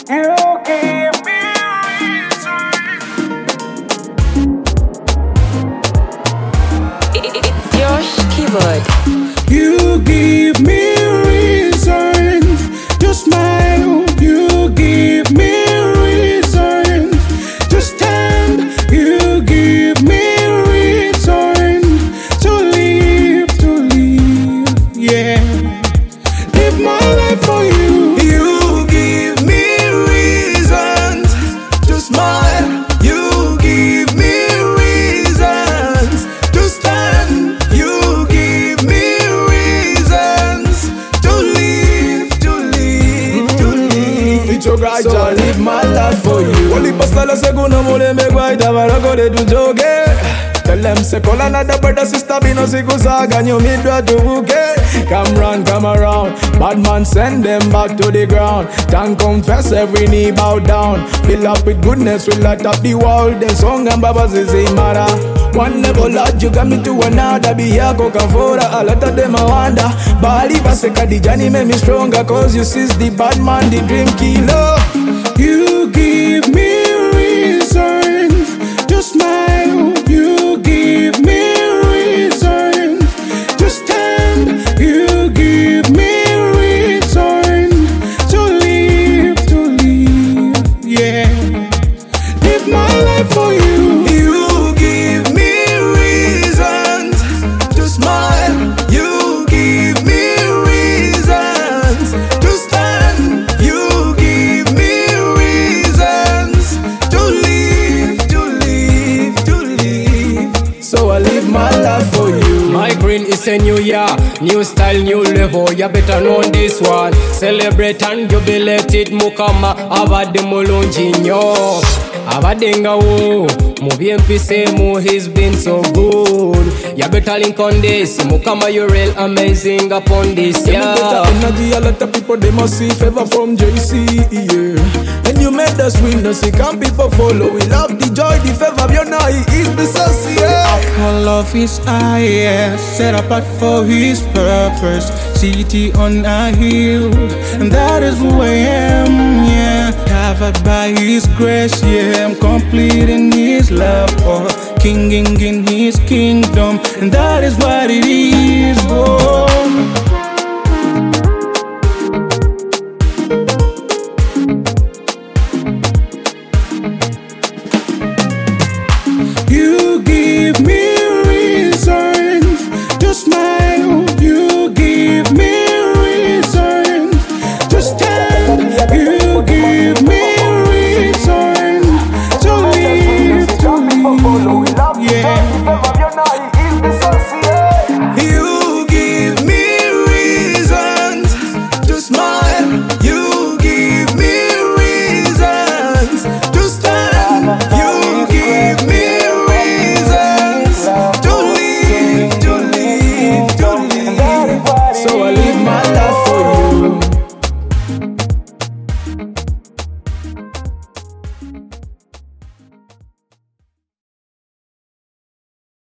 You give me reason. It's Josh Keyboard. You give me reason to smile. You give me reason to stand. You give me reason to live, yeah. Live my life for you. You give me reasons to smile. You give me reasons to stand. You give me reasons to live. It's your right, so I live my life for you. Only pasala segunda mole me guaita barako de tu joge. Tell them say call another brother sister be no sikusaga nyo midwa tubuke. Come round, come around. Bad man send them back to the ground. Tongue confess every knee bow down. Fill up with goodness, we light up the world. The song and babas is a matter. One level lodge, you got me to another. Be here Coca-Cola, a lot of them I wonder. Bali baseka the journey make me stronger. Cause you see the bad man, the dream killer. You give me reason to smile. You give me reason to stand. You give me reason to live, yeah. Live my life for you. You give me reasons to smile. You give me reasons to stand. You give me reasons to live. So I live my life for you. My green is a new year, new style, new level. You better know this one. Celebrate and jubilate it. Mukama abade mulungi nnyo. Abadenga wo mubyempise mu, he's been so good. You better link on this. Mukama, you're real amazing upon this, yeah. Better energy, a lot of people they must see favor from JC, yeah. And you made us win, no see can people follow. We love the joy, the favor, you know he is the sauce, yeah. Our love is highest, set apart for his purpose. City on a hill, and that is who I am, yeah. Covered by his grace, yeah. I'm complete in his love, oh. King in his kingdom, and that is what it is, oh.